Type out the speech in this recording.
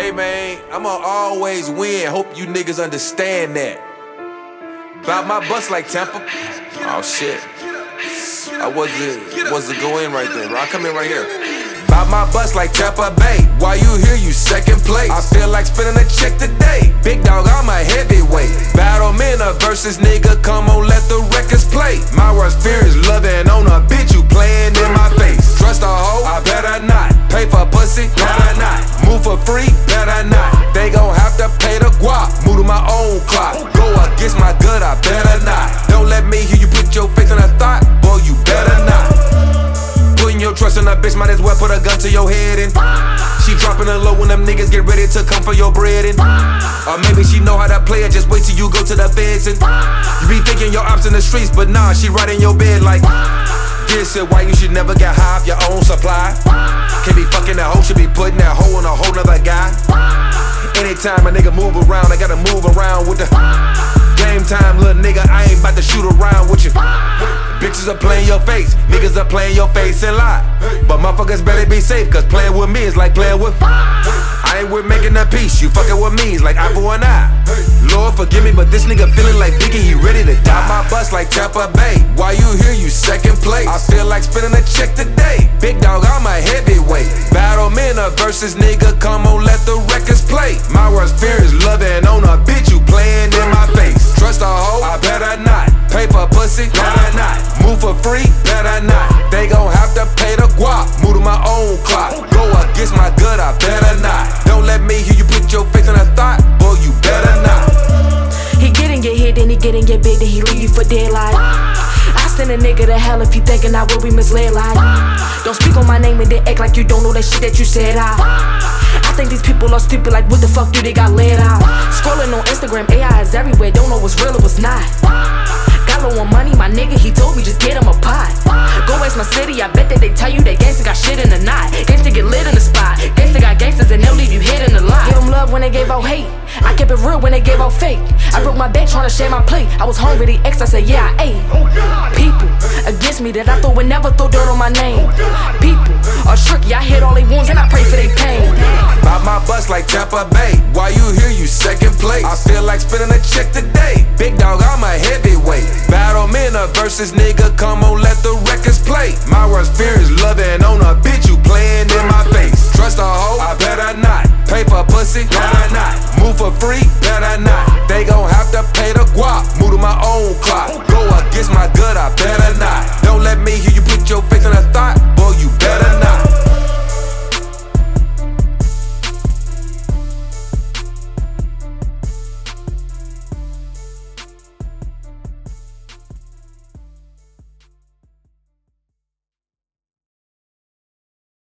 Hey man, I'ma always win. Hope you niggas understand that. Bout my bust like Tampa. Oh shit. I wasn't go in right there, bro. I come in right here. Bout my bust like Tampa Bay. Why you here? You second place. I feel like spending a check today. Big dog, I'm a heavyweight. Battle men versus nigga. Come on, let the records play. My worst fear is loving on a bitch you playing in my face. Trust a hoe? I better not. Pay for pussy? Better not. Move for free? Better not. They gon' have to pay the guap. Move to my own clock. Go against my gut? I better not. Don't let me hear you put your faith in a thought. Boy, you better not. Putting your trust in a bitch, might as well put a gun to your head and she dropping it low when them niggas get ready to come for your bread and or maybe she know how to play it, just wait till you go to the feds and you be thinking your ops in the streets, but nah, she right in your bed like this is why you should never get high off your own supply. Can't be fucking that hoe, should be putting that hoe on a whole nother guy. Anytime a nigga move around, I gotta move around with the game time, little nigga, I ain't about to shoot around with you. Bitches are playing your face, niggas are playing your face and lie. But motherfuckers better be safe, cause playing with me is like playing with I ain't with making a peace, you fucking with me is like eye for an eye. Lord forgive me, but this nigga feeling like Biggie, he ready to die. My bust like Tampa Bay, why you here, you second place. I feel like spending a check today. Big dog, I'm a heavyweight. Battle men versus nigga, come on, let the records play. My worst fear is loving on a bitch you playing in my face. Trust a hoe? I better not. Pay for pussy? Better not. Move for free? Better not. They gon' have to pay the guap. Move to my own clock. Go against my gut? I better not. Don't let me hear you put your faith in a thought. Boy, you better not. He get in your head, then he get in your bed, then he leave you for dead like I send a nigga to hell if he thinking I will be misled like don't speak on my name and then act like you don't know that shit that you said. I think these people are stupid, like what the fuck do they got laid out? Scrolling on Instagram, AI is everywhere, don't know what's real or what's not. Got low on money, my nigga, he told me just get him a pot. Go waste my city, I bet that they tell you that gangsta got shit in the knot. Gangsta get lit in the spot, gangsta got gangsters and they'll leave you hit in the lot. Give them love when they gave out hate, I kept it real when they gave out fake. I broke my back trying to share my plate, I was hungry, the X, I said yeah I ate. People against me that I thought would never throw dirt on my name. People are tricky, I hit all they wounds and I pray for their pain. Bout my bust like Tampa Bay, why you here, you second place. I feel like spending a check today. Big dog, I'm a heavyweight. Battle men versus nigga, come on, let the records play. My worst fear is loving on a bitch you playing in my face. Trust